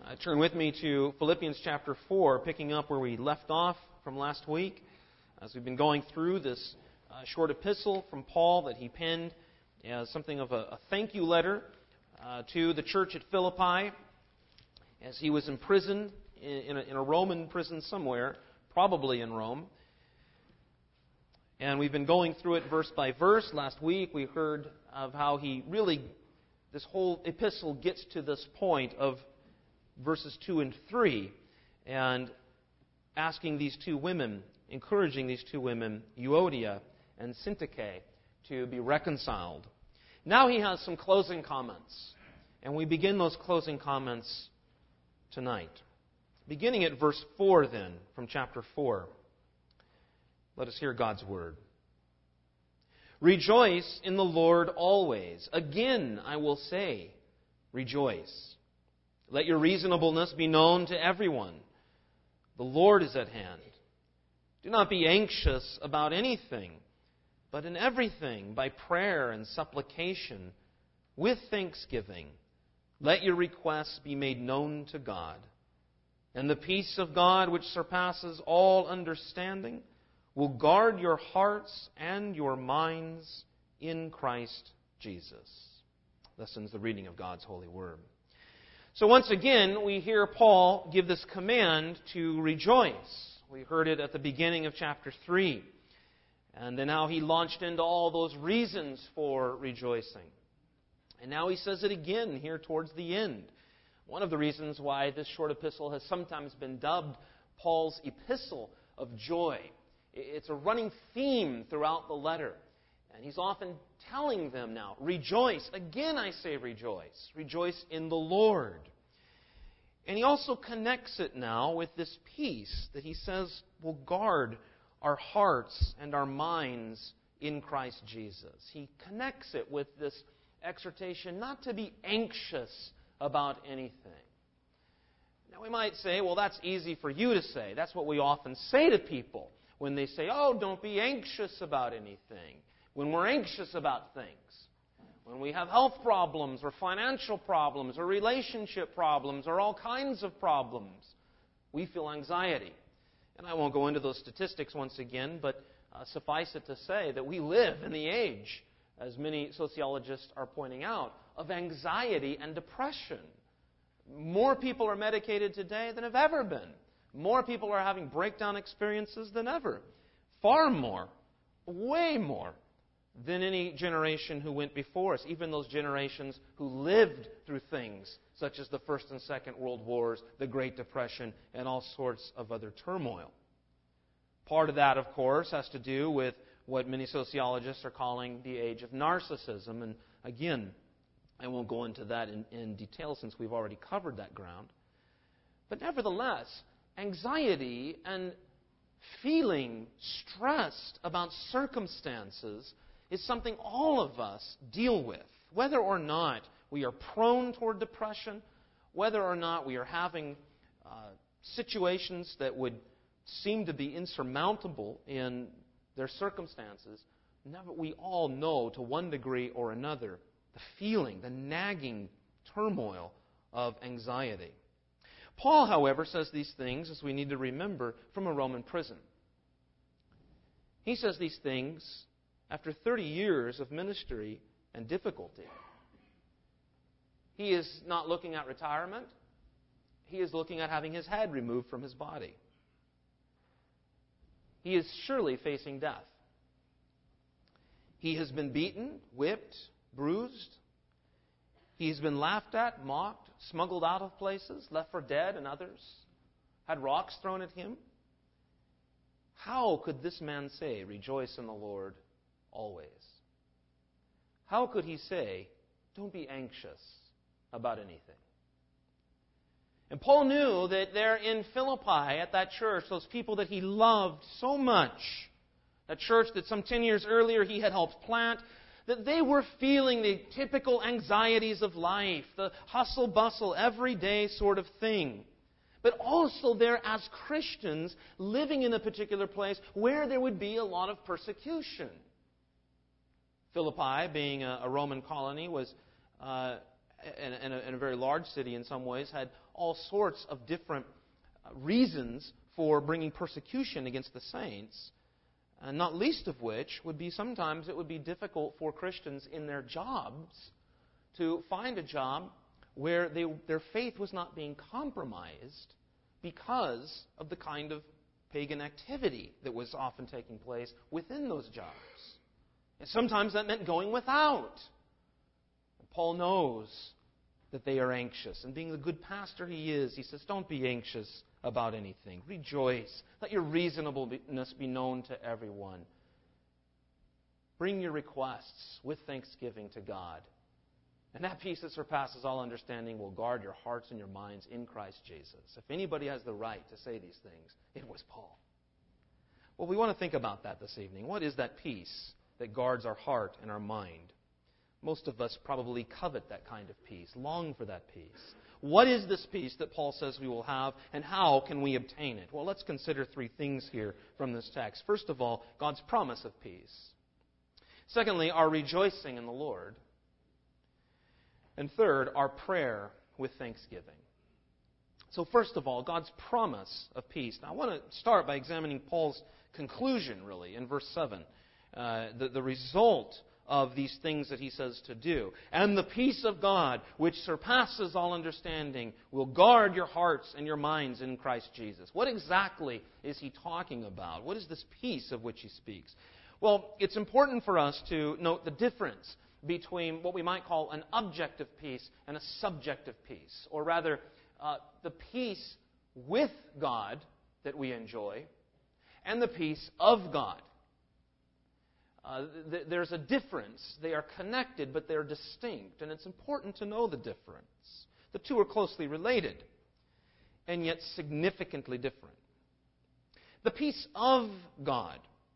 Turn with me to Philippians chapter 4, picking up where we left off from last week. As we've been going through this short epistle from Paul that he penned as something of a thank you letter to the church at Philippi as he was imprisoned in a Roman prison somewhere, probably in Rome. And we've been going through it verse by verse. Last week we heard of how this whole epistle gets to this point of verses 2 and 3, and asking these two women, encouraging these two women, Euodia and Syntyche, to be reconciled. Now he has some closing comments, and we begin those closing comments tonight. Beginning at verse 4 then, from chapter 4. Let us hear God's word. Rejoice in the Lord always. Again, I will say, rejoice. Let your reasonableness be known to everyone. The Lord is at hand. Do not be anxious about anything, but in everything, by prayer and supplication, with thanksgiving, let your requests be made known to God. And the peace of God, which surpasses all understanding, will guard your hearts and your minds in Christ Jesus. Thus ends the reading of God's holy word. So once again, we hear Paul give this command to rejoice. We heard it at the beginning of chapter 3. And then now he launched into all those reasons for rejoicing. And now he says it again here towards the end. One of the reasons why this short epistle has sometimes been dubbed Paul's epistle of joy. It's a running theme throughout the letter. And he's often telling them now, rejoice. Again I say rejoice. Rejoice in the Lord. And he also connects it now with this peace that he says will guard our hearts and our minds in Christ Jesus. He connects it with this exhortation not to be anxious about anything. Now we might say, well, that's easy for you to say. That's what we often say to people when they say, oh, don't be anxious about anything. When we're anxious about things, when we have health problems or financial problems or relationship problems or all kinds of problems, we feel anxiety. And I won't go into those statistics once again, but suffice it to say that we live in the age, as many sociologists are pointing out, of anxiety and depression. More people are medicated today than have ever been. More people are having breakdown experiences than ever. Far more, way more, than any generation who went before us, even those generations who lived through things such as the First and Second World Wars, the Great Depression, and all sorts of other turmoil. Part of that, of course, has to do with what many sociologists are calling the age of narcissism. And again, I won't go into that in detail since we've already covered that ground. But nevertheless, anxiety and feeling stressed about circumstances is something all of us deal with. Whether or not we are prone toward depression, whether or not we are having situations that would seem to be insurmountable in their circumstances, we all know to one degree or another the feeling, the nagging turmoil of anxiety. Paul, however, says these things, as we need to remember, from a Roman prison. He says these things after 30 years of ministry and difficulty. He is not looking at retirement. He is looking at having his head removed from his body. He is surely facing death. He has been beaten, whipped, bruised. He's been laughed at, mocked, smuggled out of places, left for dead and others, had rocks thrown at him. How could this man say, rejoice in the Lord always? How could he say, don't be anxious about anything? And Paul knew that there in Philippi, at that church, those people that he loved so much, that church that some 10 years earlier he had helped plant, that they were feeling the typical anxieties of life, the hustle-bustle, everyday sort of thing. But also there as Christians living in a particular place where there would be a lot of persecution. Philippi, being a Roman colony, and a very large city in some ways, had all sorts of different reasons for bringing persecution against the saints, and not least of which would be sometimes it would be difficult for Christians in their jobs to find a job where their faith was not being compromised because of the kind of pagan activity that was often taking place within those jobs. And sometimes that meant going without. Paul knows that they are anxious. And being the good pastor he is, he says, don't be anxious about anything. Rejoice. Let your reasonableness be known to everyone. Bring your requests with thanksgiving to God. And that peace that surpasses all understanding will guard your hearts and your minds in Christ Jesus. If anybody has the right to say these things, it was Paul. Well, we want to think about that this evening. What is that peace that guards our heart and our mind? Most of us probably covet that kind of peace, long for that peace. What is this peace that Paul says we will have, and how can we obtain it? Well, let's consider three things here from this text. First of all, God's promise of peace. Secondly, our rejoicing in the Lord. And third, our prayer with thanksgiving. So first of all, God's promise of peace. Now I want to start by examining Paul's conclusion, really, in verse 7. The result of these things that he says to do. And the peace of God, which surpasses all understanding, will guard your hearts and your minds in Christ Jesus. What exactly is he talking about? What is this peace of which he speaks? Well, it's important for us to note the difference between what we might call an objective peace and a subjective peace. Or rather, the peace with God that we enjoy and the peace of God. There's a difference. They are connected, but they're distinct. And it's important to know the difference. The two are closely related, and yet significantly different. The peace of God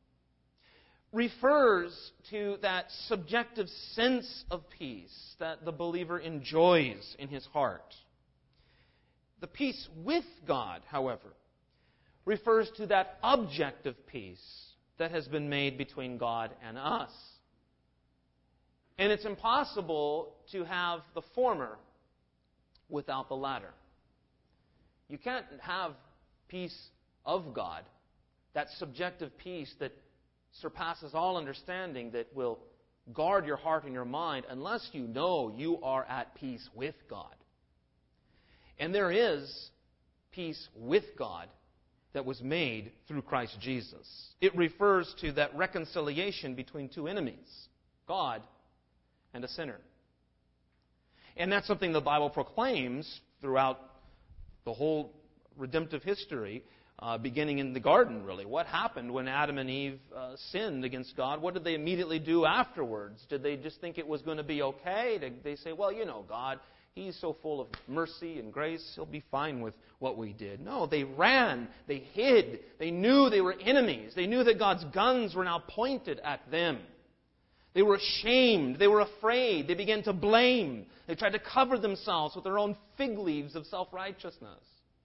refers to that subjective sense of peace that the believer enjoys in his heart. The peace with God, however, refers to that objective peace that has been made between God and us. And it's impossible to have the former without the latter. You can't have peace of God, that subjective peace that surpasses all understanding, that will guard your heart and your mind, unless you know you are at peace with God. And there is peace with God that was made through Christ Jesus. It refers to that reconciliation between two enemies, God and a sinner. And that's something the Bible proclaims throughout the whole redemptive history, beginning in the garden, really. What happened when Adam and Eve sinned against God? What did they immediately do afterwards? Did they just think it was going to be okay? Did they say, well, you know, God, He's so full of mercy and grace, He'll be fine with what we did? No, they ran, they hid, they knew they were enemies. They knew that God's guns were now pointed at them. They were ashamed, they were afraid, they began to blame. They tried to cover themselves with their own fig leaves of self-righteousness.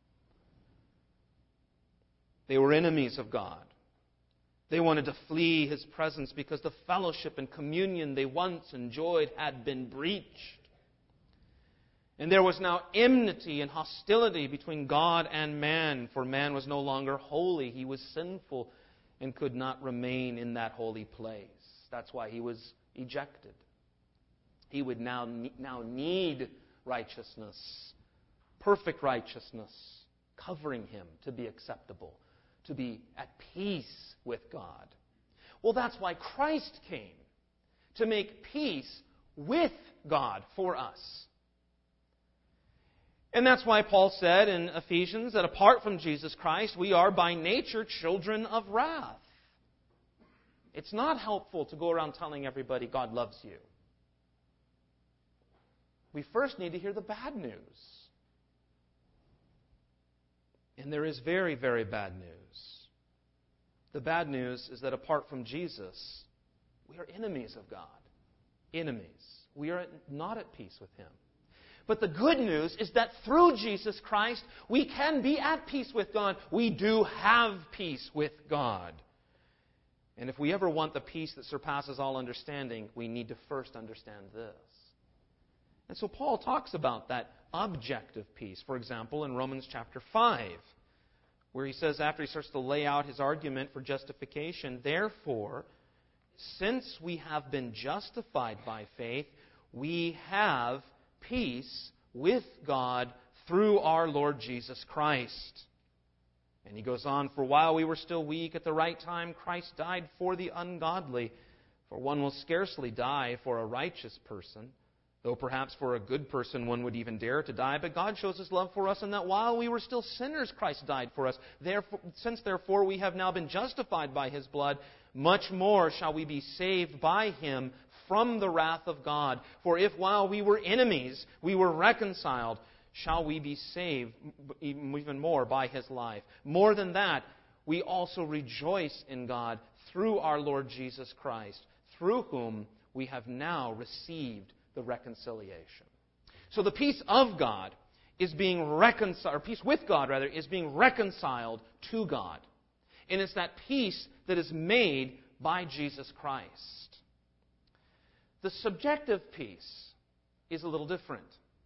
They were enemies of God. They wanted to flee His presence because the fellowship and communion they once enjoyed had been breached. And there was now enmity and hostility between God and man, for man was no longer holy. He was sinful and could not remain in that holy place. That's why he was ejected. He would now need righteousness, perfect righteousness, covering him to be acceptable, to be at peace with God. Well, that's why Christ came, to make peace with God for us. And that's why Paul said in Ephesians that apart from Jesus Christ, we are by nature children of wrath. It's not helpful to go around telling everybody God loves you. We first need to hear the bad news. And there is very, very bad news. The bad news is that apart from Jesus, we are enemies of God. Enemies. We are not at peace with Him. But the good news is that through Jesus Christ, we can be at peace with God. We do have peace with God. And if we ever want the peace that surpasses all understanding, we need to first understand this. And so Paul talks about that objective peace, for example, in Romans chapter 5, where he says, after he starts to lay out his argument for justification, therefore, since we have been justified by faith, we have peace with God through our Lord Jesus Christ. And he goes on, for while we were still weak, at the right time Christ died for the ungodly. For one will scarcely die for a righteous person, though perhaps for a good person one would even dare to die. But God shows His love for us in that while we were still sinners, Christ died for us. Since therefore we have now been justified by His blood, much more shall we be saved by Him from the wrath of God. For if while we were enemies we were reconciled, shall we be saved even more by His life. More than that, we also rejoice in God through our Lord Jesus Christ, through whom we have now received the reconciliation. So the peace of God is being reconciled, or peace with God rather, is being reconciled to God. And it's that peace that is made by Jesus Christ. The subjective peace is a little different.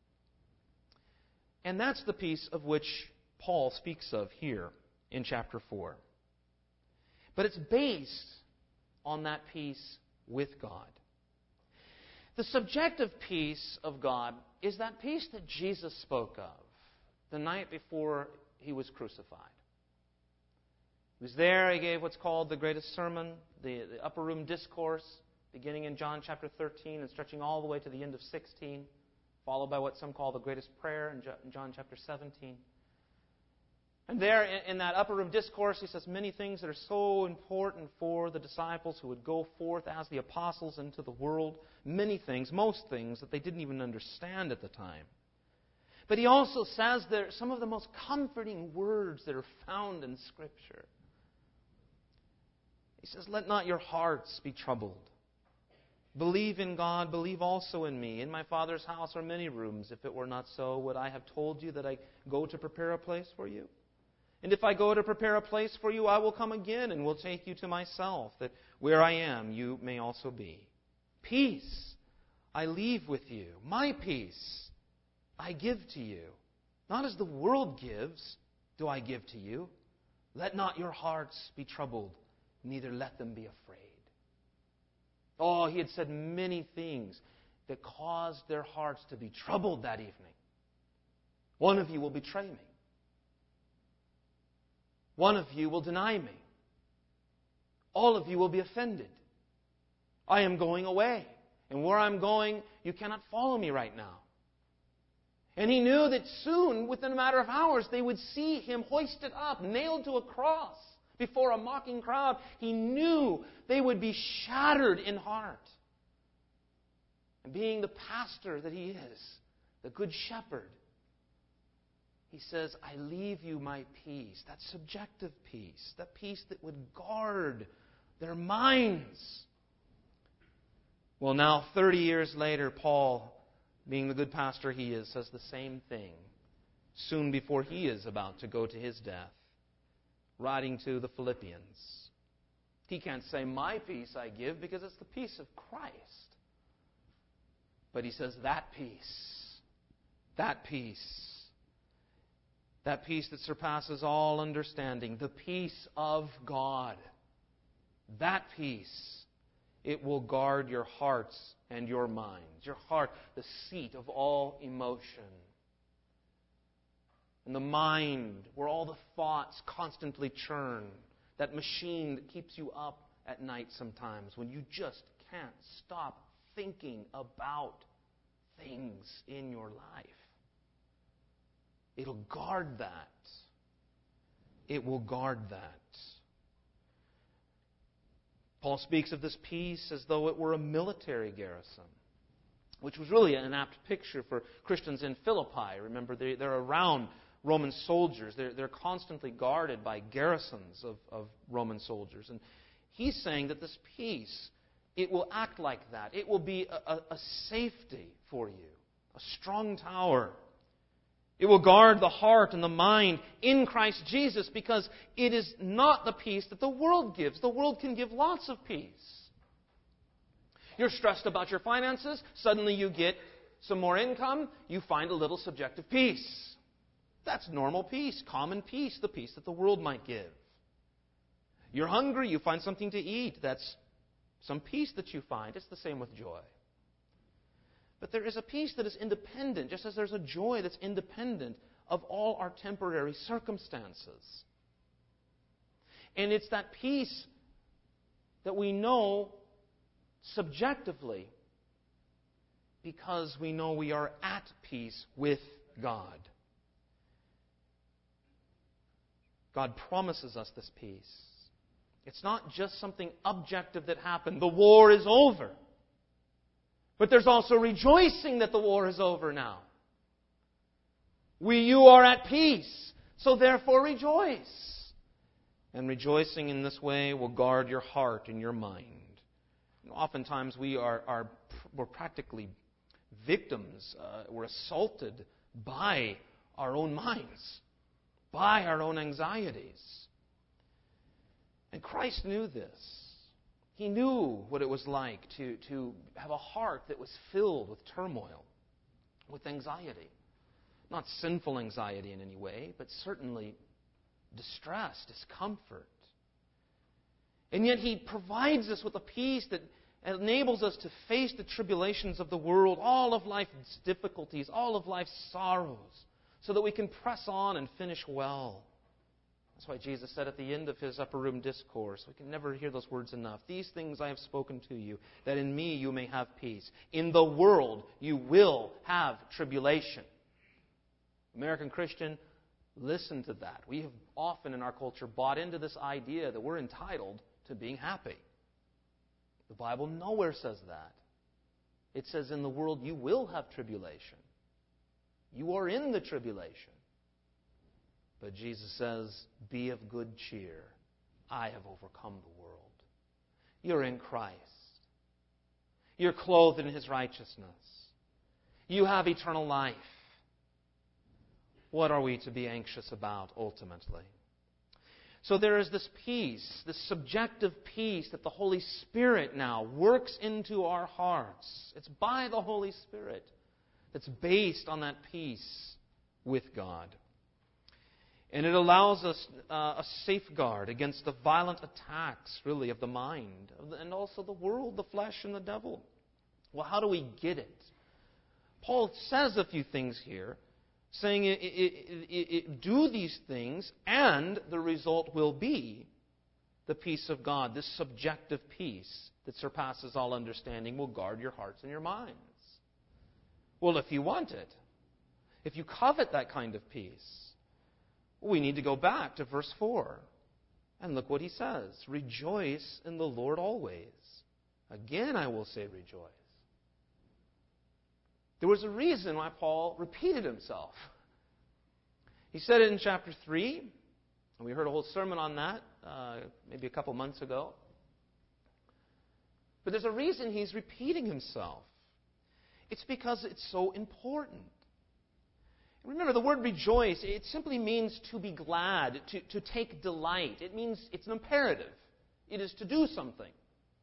And that's the peace of which Paul speaks of here in chapter 4. But it's based on that peace with God. The subjective peace of God is that peace that Jesus spoke of the night before He was crucified. He was there, He gave what's called the greatest sermon, the upper room discourse, beginning in John chapter 13 and stretching all the way to the end of 16. Followed by what some call the greatest prayer in John chapter 17. And there in that upper room discourse, He says many things that are so important for the disciples who would go forth as the apostles into the world. Many things, most things that they didn't even understand at the time. But He also says there some of the most comforting words that are found in Scripture. He says, let not your hearts be troubled. Believe in God, believe also in me. In my Father's house are many rooms. If it were not so, would I have told you that I go to prepare a place for you? And if I go to prepare a place for you, I will come again and will take you to myself, that where I am, you may also be. Peace I leave with you. My peace I give to you. Not as the world gives, do I give to you. Let not your hearts be troubled, neither let them be afraid. Oh, He had said many things that caused their hearts to be troubled that evening. One of you will betray me. One of you will deny me. All of you will be offended. I am going away. And where I'm going, you cannot follow me right now. And He knew that soon, within a matter of hours, they would see Him hoisted up, nailed to a cross before a mocking crowd. He knew they would be shattered in heart. And being the pastor that He is, the good shepherd, He says, I leave you my peace, that subjective peace, that peace that would guard their minds. Well, now, 30 years later, Paul, being the good pastor he is, says the same thing soon before he is about to go to his death, writing to the Philippians. He can't say, my peace I give, because it's the peace of Christ. But he says, that peace that surpasses all understanding, the peace of God, that peace, it will guard your hearts and your minds. Your heart, the seat of all emotion. And the mind, where all the thoughts constantly churn. That machine that keeps you up at night sometimes when you just can't stop thinking about things in your life. It'll guard that. It will guard that. Paul speaks of this peace as though it were a military garrison, which was really an apt picture for Christians in Philippi. Remember, they're around Roman soldiers. They're constantly guarded by garrisons of Roman soldiers. And he's saying that this peace, it will act like that. It will be a safety for you, a strong tower. It will guard the heart and the mind in Christ Jesus, because it is not the peace that the world gives. The world can give lots of peace. You're stressed about your finances, suddenly you get some more income, you find a little subjective peace. That's normal peace, common peace, the peace that the world might give. You're hungry, you find something to eat. That's some peace that you find. It's the same with joy. But there is a peace that is independent, just as there's a joy that's independent of all our temporary circumstances. And it's that peace that we know subjectively because we know we are at peace with God. God promises us this peace. It's not just something objective that happened. The war is over. But there's also rejoicing that the war is over now. You are at peace, so therefore rejoice. And rejoicing in this way will guard your heart and your mind. Oftentimes we're practically victims. We're assaulted by our own minds, by our own anxieties. And Christ knew this. He knew what it was like to have a heart that was filled with turmoil, with anxiety. Not sinful anxiety in any way, but certainly distress, discomfort. And yet He provides us with a peace that enables us to face the tribulations of the world, all of life's difficulties, all of life's sorrows, so that we can press on and finish well. That's why Jesus said at the end of His upper room discourse, we can never hear those words enough, "These things I have spoken to you, that in me you may have peace. In the world you will have tribulation." American Christian, listen to that. We have often in our culture bought into this idea that we're entitled to being happy. The Bible nowhere says that. It says in the world you will have tribulation. You are in the tribulation. But Jesus says, "Be of good cheer. I have overcome the world." You're in Christ. You're clothed in His righteousness. You have eternal life. What are we to be anxious about ultimately? So there is this peace, this subjective peace that the Holy Spirit now works into our hearts. It's by the Holy Spirit that's based on that peace with God. And it allows us a safeguard against the violent attacks, really, of the mind, and also the world, the flesh, and the devil. Well, how do we get it? Paul says a few things here, saying do these things, and the result will be the peace of God. This subjective peace that surpasses all understanding will guard your hearts and your minds. Well, if you want it, if you covet that kind of peace, we need to go back to verse 4 and look what he says. "Rejoice in the Lord always. Again, I will say rejoice." There was a reason why Paul repeated himself. He said it in chapter 3, and we heard a whole sermon on that maybe a couple months ago. But there's a reason he's repeating himself. It's because it's so important. Remember, the word rejoice, it simply means to be glad, to take delight. It means it's an imperative. It is to do something.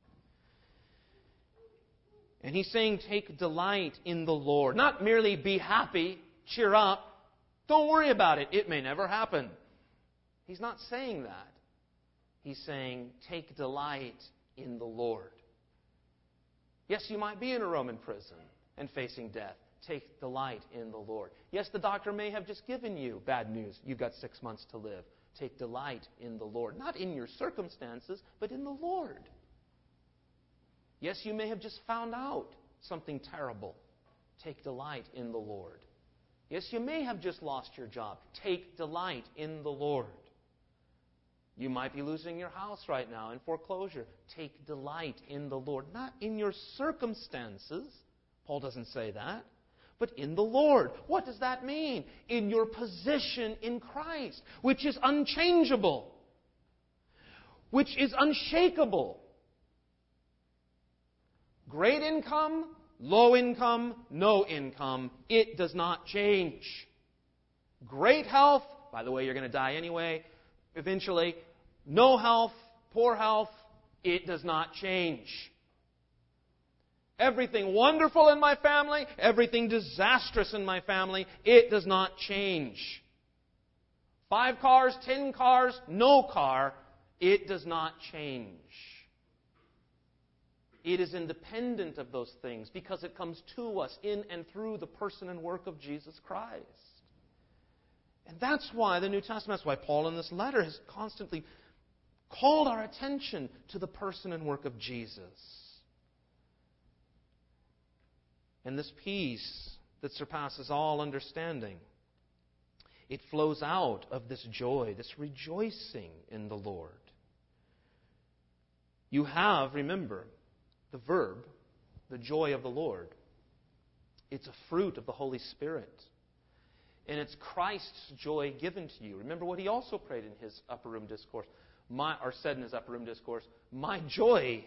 And he's saying take delight in the Lord. Not merely be happy, cheer up, don't worry about it, it may never happen. He's not saying that. He's saying take delight in the Lord. Yes, you might be in a Roman prison and facing death. Take delight in the Lord. Yes, the doctor may have just given you bad news. You've got 6 months to live. Take delight in the Lord. Not in your circumstances, but in the Lord. Yes, you may have just found out something terrible. Take delight in the Lord. Yes, you may have just lost your job. Take delight in the Lord. You might be losing your house right now in foreclosure. Take delight in the Lord. Not in your circumstances. Paul doesn't say that. But in the Lord. What does that mean? In your position in Christ, which is unchangeable, which is unshakable. Great income, low income, no income, it does not change. Great health, by the way, you're going to die anyway, eventually. No health, poor health, it does not change. everything wonderful in my family, everything disastrous in my family, it does not change. 5 cars, 10 cars, no car, it does not change. It is independent of those things because it comes to us in and through the person and work of Jesus Christ. And that's why the New Testament, that's why Paul in this letter has constantly called our attention to the person and work of Jesus. And this peace that surpasses all understanding, it flows out of this joy, this rejoicing in the Lord. You have, remember, the verb, the joy of the Lord. It's a fruit of the Holy Spirit. And it's Christ's joy given to you. Remember what he also prayed in his upper room discourse, or said in his upper room discourse, my joy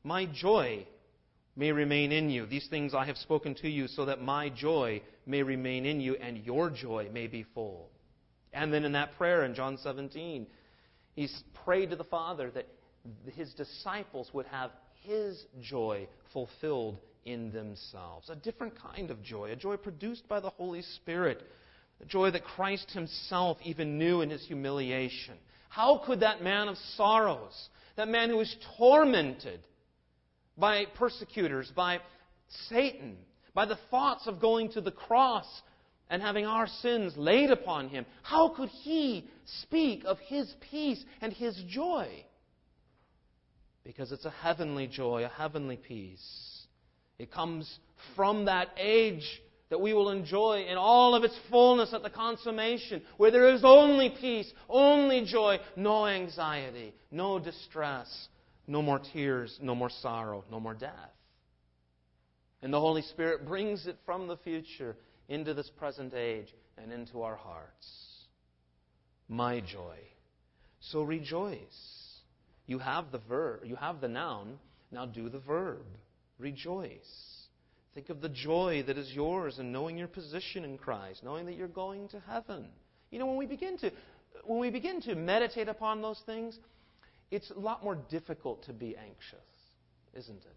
may remain in you. These things I have spoken to you so that my joy may remain in you and your joy may be full. And then in that prayer in John 17, he's prayed to the Father that his disciples would have his joy fulfilled in themselves. A different kind of joy, a joy produced by the Holy Spirit, a joy that Christ himself even knew in his humiliation. How could that man of sorrows, that man who was tormented by persecutors, by Satan, by the thoughts of going to the cross and having our sins laid upon him, how could he speak of his peace and his joy? Because it's a heavenly joy, a heavenly peace. It comes from that age that we will enjoy in all of its fullness at the consummation, where there is only peace, only joy, no anxiety, no distress, no more tears, no more sorrow, no more death. And the Holy Spirit brings it from the future into this present age and into our hearts. My joy. So rejoice. You have the verb, you have the noun, now do the verb. Rejoice. Think of the joy that is yours in knowing your position in Christ, knowing that you're going to heaven. You know, when we begin to meditate upon those things, it's a lot more difficult to be anxious, isn't it?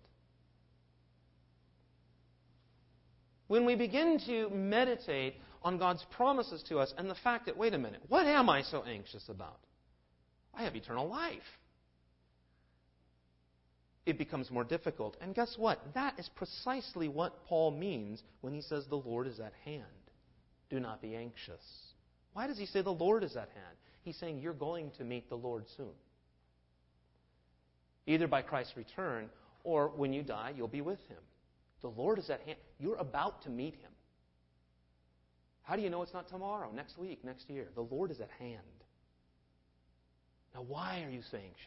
When we begin to meditate on God's promises to us and the fact that, wait a minute, what am I so anxious about? I have eternal life. It becomes more difficult. And guess what? That is precisely what Paul means when he says the Lord is at hand. Do not be anxious. Why does he say the Lord is at hand? He's saying you're going to meet the Lord soon. Either by Christ's return or when you die, you'll be with him. The Lord is at hand. You're about to meet him. How do you know it's not tomorrow, next week, next year? The Lord is at hand. Now, why are you so anxious?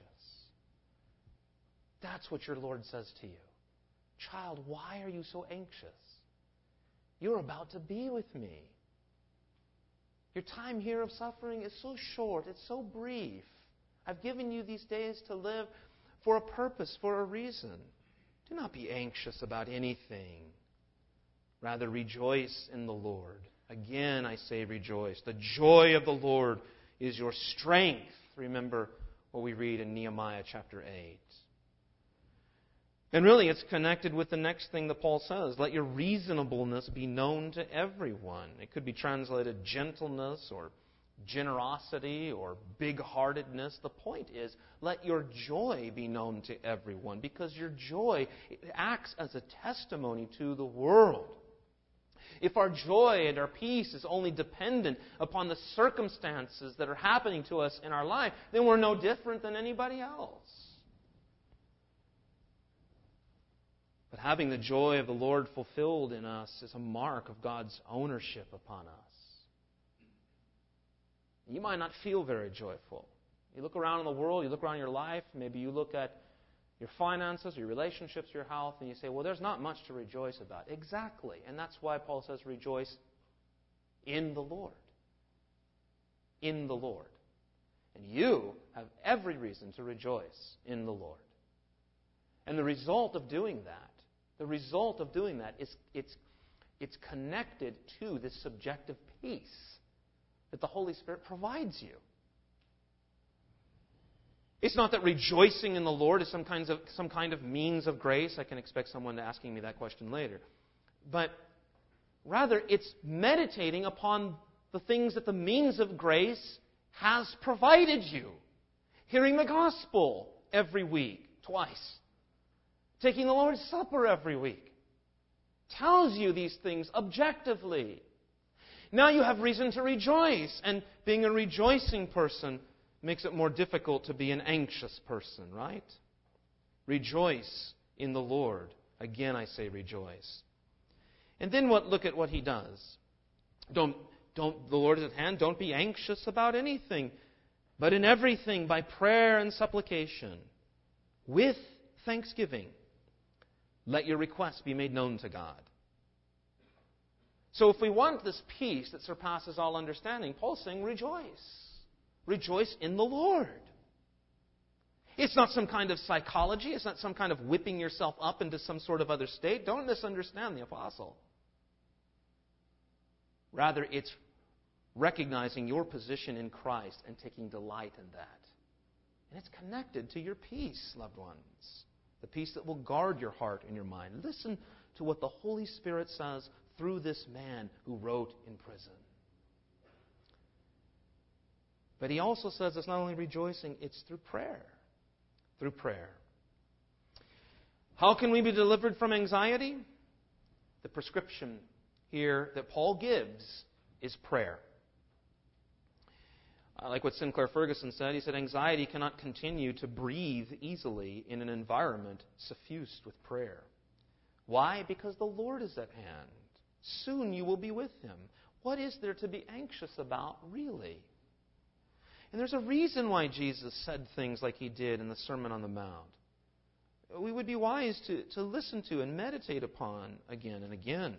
That's what your Lord says to you. Child, why are you so anxious? You're about to be with me. Your time here of suffering is so short, it's so brief. I've given you these days to live for a purpose, for a reason. Do not be anxious about anything. Rather, rejoice in the Lord. Again, I say rejoice. The joy of the Lord is your strength. Remember what we read in Nehemiah chapter 8. And really, it's connected with the next thing that Paul says. Let your reasonableness be known to everyone. It could be translated gentleness or generosity or big-heartedness. The point is, let your joy be known to everyone, because your joy acts as a testimony to the world. If our joy and our peace is only dependent upon the circumstances that are happening to us in our life, then we're no different than anybody else. But having the joy of the Lord fulfilled in us is a mark of God's ownership upon us. You might not feel very joyful. You look around in the world, you look around your life, maybe you look at your finances, your relationships, your health, and you say, well, there's not much to rejoice about. Exactly. And that's why Paul says rejoice in the Lord. In the Lord. And you have every reason to rejoice in the Lord. And the result of doing that is it's connected to this subjective peace that the Holy Spirit provides you. It's not that rejoicing in the Lord is some kind of means of grace. I can expect someone asking me that question later. But rather, it's meditating upon the things that the means of grace has provided you. Hearing the gospel every week, twice. Taking the Lord's Supper every week. Tells you these things objectively. Now you have reason to rejoice. And being a rejoicing person makes it more difficult to be an anxious person, right? Rejoice in the Lord. Again, I say rejoice. And then look at what he does. The Lord is at hand. Don't be anxious about anything, but in everything by prayer and supplication, with thanksgiving, let your requests be made known to God. So if we want this peace that surpasses all understanding, Paul's saying rejoice. Rejoice in the Lord. It's not some kind of psychology. It's not some kind of whipping yourself up into some sort of other state. Don't misunderstand the apostle. Rather, it's recognizing your position in Christ and taking delight in that. And it's connected to your peace, loved ones. The peace that will guard your heart and your mind. Listen to what the Holy Spirit says through this man who wrote in prison. But he also says it's not only rejoicing, it's through prayer. Through prayer. How can we be delivered from anxiety? The prescription here that Paul gives is prayer. I like what Sinclair Ferguson said. He said, anxiety cannot continue to breathe easily in an environment suffused with prayer. Why? Because the Lord is at hand. Soon you will be with Him. What is there to be anxious about, really? And there's a reason why Jesus said things like He did in the Sermon on the Mount. We would be wise to listen to and meditate upon again and again.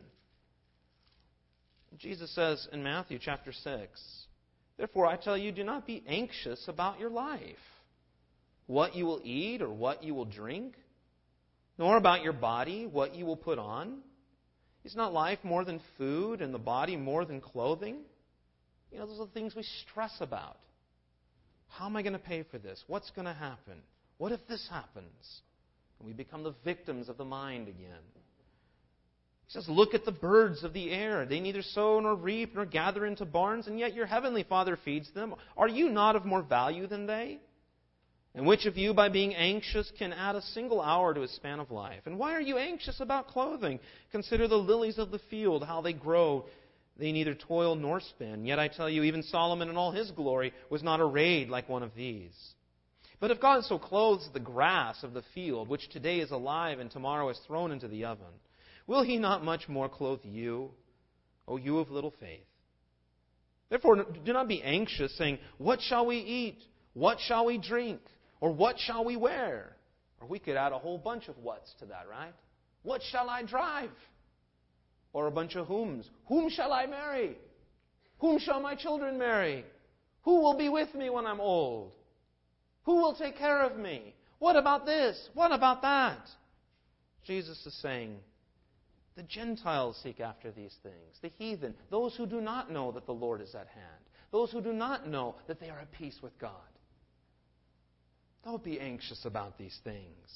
Jesus says in Matthew chapter 6, therefore I tell you, do not be anxious about your life, what you will eat or what you will drink, nor about your body, what you will put on. Is not life more than food and the body more than clothing? You know, those are the things we stress about. How am I going to pay for this? What's going to happen? What if this happens? And we become the victims of the mind again. He says, look at the birds of the air. They neither sow nor reap nor gather into barns, and yet your heavenly Father feeds them. Are you not of more value than they? And which of you, by being anxious, can add a single hour to his span of life? And why are you anxious about clothing? Consider the lilies of the field, how they grow. They neither toil nor spin. Yet I tell you, even Solomon in all his glory was not arrayed like one of these. But if God so clothes the grass of the field, which today is alive and tomorrow is thrown into the oven, will He not much more clothe you, O you of little faith? Therefore, do not be anxious, saying, what shall we eat? What shall we drink? Or what shall we wear? Or we could add a whole bunch of whats to that, right? What shall I drive? Or a bunch of whoms. Whom shall I marry? Whom shall my children marry? Who will be with me when I'm old? Who will take care of me? What about this? What about that? Jesus is saying, the Gentiles seek after these things. The heathen, those who do not know that the Lord is at hand. Those who do not know that they are at peace with God. Don't be anxious about these things.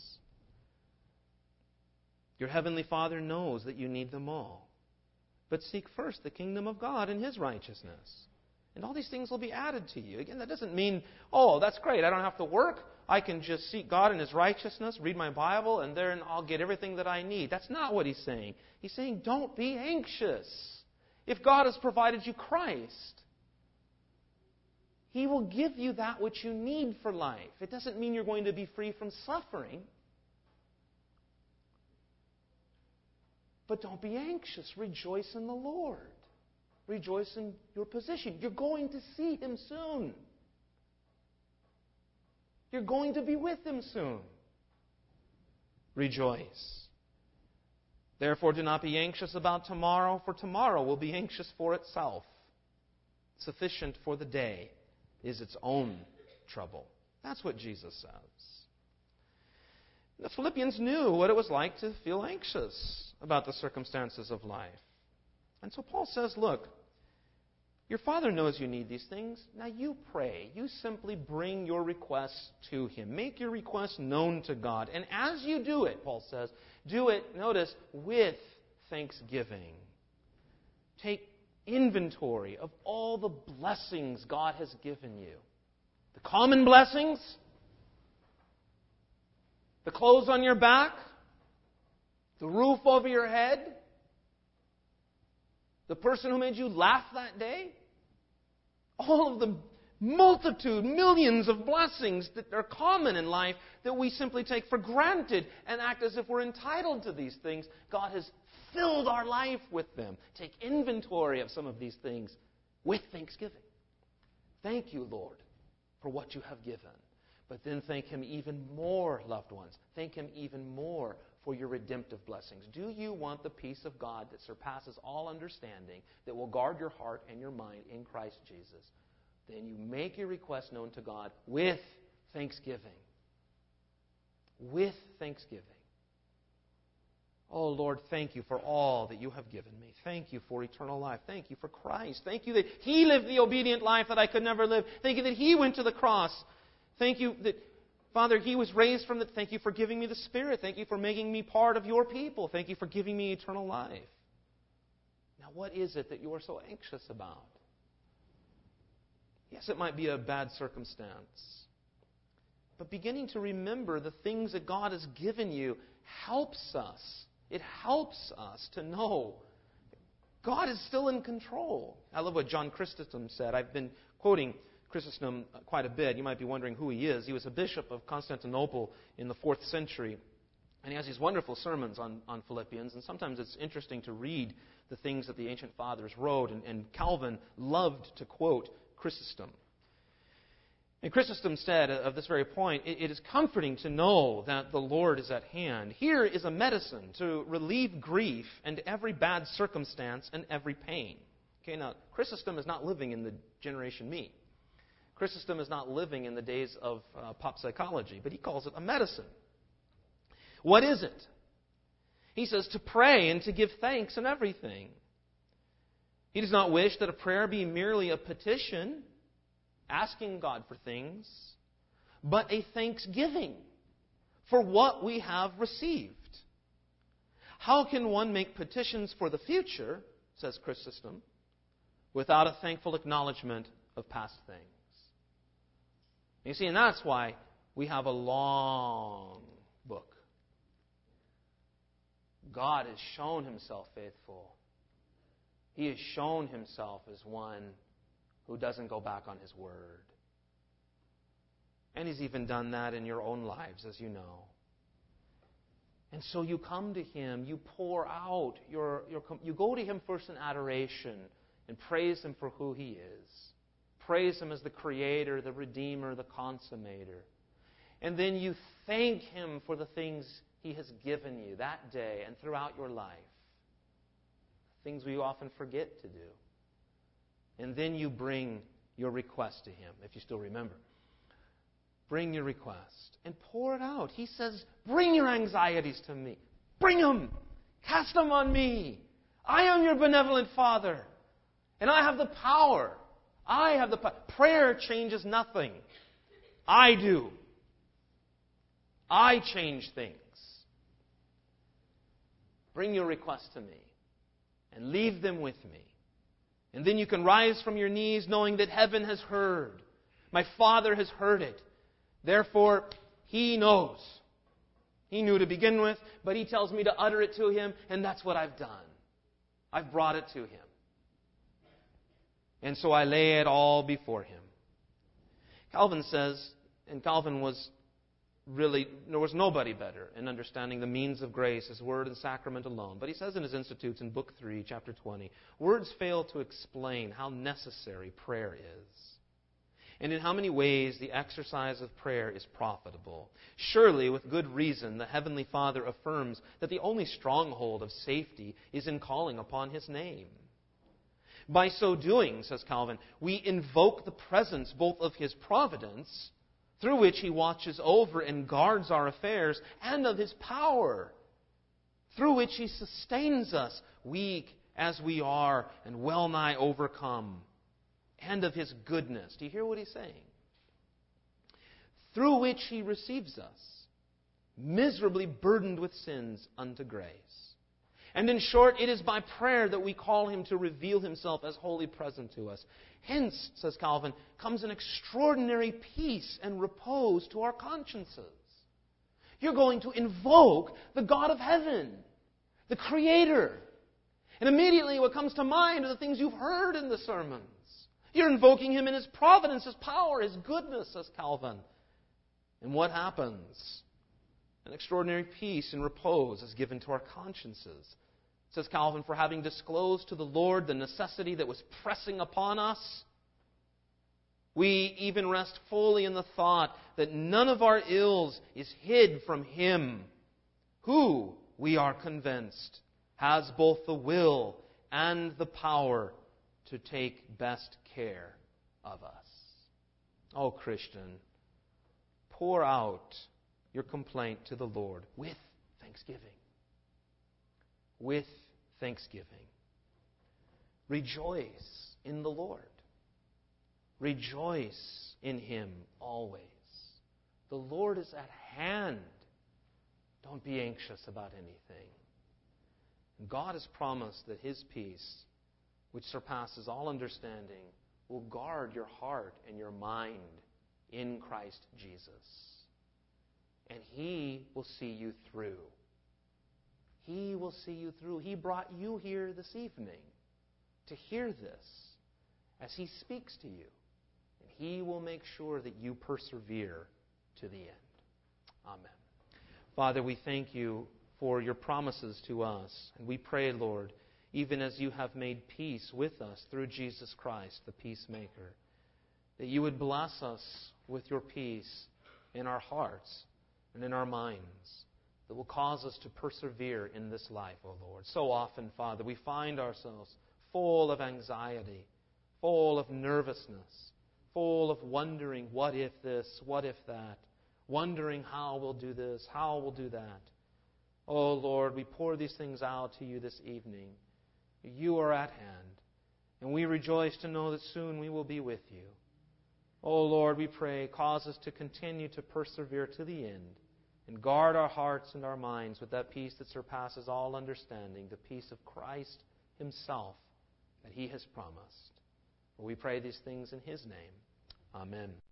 Your heavenly Father knows that you need them all. But seek first the kingdom of God and His righteousness. And all these things will be added to you. Again, that doesn't mean, oh, that's great, I don't have to work. I can just seek God and His righteousness, read my Bible, and then I'll get everything that I need. That's not what He's saying. He's saying, don't be anxious. If God has provided you Christ, He will give you that which you need for life. It doesn't mean you're going to be free from suffering. But don't be anxious. Rejoice in the Lord. Rejoice in your position. You're going to see Him soon. You're going to be with Him soon. Rejoice. Therefore, do not be anxious about tomorrow, for tomorrow will be anxious for itself. Sufficient for the day is its own trouble. That's what Jesus says. The Philippians knew what it was like to feel anxious about the circumstances of life. And so Paul says, look, Your Father knows you need these things. Now you pray. You simply bring your requests to Him. Make your requests known to God. And as you do it, Paul says, do it, notice, with thanksgiving. Take inventory of all the blessings God has given you. The common blessings, the clothes on your back, the roof over your head, the person who made you laugh that day, all of the multitude, millions of blessings that are common in life that we simply take for granted and act as if we're entitled to these things. God has filled our life with them. Take inventory of some of these things with thanksgiving. Thank you, Lord, for what you have given. But then thank Him even more, loved ones. Thank Him even more for your redemptive blessings. Do you want the peace of God that surpasses all understanding, that will guard your heart and your mind in Christ Jesus? Then you make your request known to God with thanksgiving. With thanksgiving. Oh, Lord, thank you for all that you have given me. Thank you for eternal life. Thank you for Christ. Thank you that He lived the obedient life that I could never live. Thank you that He went to the cross. Thank you that, Father, He was raised from the... Thank you for giving me the Spirit. Thank you for making me part of your people. Thank you for giving me eternal life. Now, what is it that you are so anxious about? Yes, it might be a bad circumstance. But beginning to remember the things that God has given you helps us. It helps us to know God is still in control. I love what John Chrysostom said. I've been quoting Chrysostom quite a bit. You might be wondering who he is. He was a bishop of Constantinople in the 4th century. And he has these wonderful sermons on Philippians. And sometimes it's interesting to read the things that the ancient fathers wrote. And Calvin loved to quote Chrysostom. And Chrysostom said of this very point, it is comforting to know that the Lord is at hand. Here is a medicine to relieve grief and every bad circumstance and every pain. Okay, now, Chrysostom is not living in the generation me. Chrysostom is not living in the days of pop psychology, but he calls it a medicine. What is it? He says to pray and to give thanks in everything. He does not wish that a prayer be merely a petition, asking God for things, but a thanksgiving for what we have received. How can one make petitions for the future, says Chrysostom, without a thankful acknowledgement of past things? You see, and that's why we have a long book. God has shown Himself faithful. He has shown Himself as one who doesn't go back on His word. And He's even done that in your own lives, as you know. And so you come to Him, you pour out, you go to Him first in adoration and praise Him for who He is. Praise Him as the Creator, the Redeemer, the Consummator. And then you thank Him for the things He has given you that day and throughout your life. Things we often forget to do. And then you bring your request to Him, if you still remember. Bring your request and pour it out. He says, bring your anxieties to me. Bring them. Cast them on me. I am your benevolent Father. And I have the power. I have the power. Prayer changes nothing. I do. I change things. Bring your request to me and leave them with me. And then you can rise from your knees knowing that heaven has heard. My Father has heard it. Therefore, He knows. He knew to begin with, but He tells me to utter it to Him, and that's what I've done. I've brought it to Him. And so I lay it all before Him. Calvin says, and Calvin was really, there was nobody better in understanding the means of grace as word and sacrament alone. But he says in his Institutes in Book 3, Chapter 20, words fail to explain how necessary prayer is, and in how many ways the exercise of prayer is profitable. Surely, with good reason, the Heavenly Father affirms that the only stronghold of safety is in calling upon His name. By so doing, says Calvin, we invoke the presence both of His providence, through which He watches over and guards our affairs, and of His power, through which He sustains us, weak as we are and well nigh overcome, and of His goodness. Do you hear what he's saying? Through which He receives us, miserably burdened with sins, unto grace. And in short, it is by prayer that we call Him to reveal Himself as wholly present to us. Hence, says Calvin, comes an extraordinary peace and repose to our consciences. You're going to invoke the God of heaven, the Creator. And immediately what comes to mind are the things you've heard in the sermons. You're invoking Him in His providence, His power, His goodness, says Calvin. And what happens? An extraordinary peace and repose is given to our consciences. Says Calvin, for having disclosed to the Lord the necessity that was pressing upon us, we even rest fully in the thought that none of our ills is hid from Him, who, we are convinced, has both the will and the power to take best care of us. Oh, Christian, pour out your complaint to the Lord with thanksgiving. With thanksgiving. Rejoice in the Lord. Rejoice in Him always. The Lord is at hand. Don't be anxious about anything. God has promised that His peace, which surpasses all understanding, will guard your heart and your mind in Christ Jesus. And He will see you through. He will see you through. He brought you here this evening to hear this as He speaks to you. And He will make sure that you persevere to the end. Amen. Father, we thank You for Your promises to us. And we pray, Lord, even as You have made peace with us through Jesus Christ, the peacemaker, that You would bless us with Your peace in our hearts and in our minds, that will cause us to persevere in this life, O Lord. So often, Father, we find ourselves full of anxiety, full of nervousness, full of wondering, what if this, what if that, wondering how we'll do this, how we'll do that. Oh Lord, we pour these things out to You this evening. You are at hand, and we rejoice to know that soon we will be with You. Oh Lord, we pray, cause us to continue to persevere to the end, and guard our hearts and our minds with that peace that surpasses all understanding, the peace of Christ Himself that He has promised. For we pray these things in His name. Amen.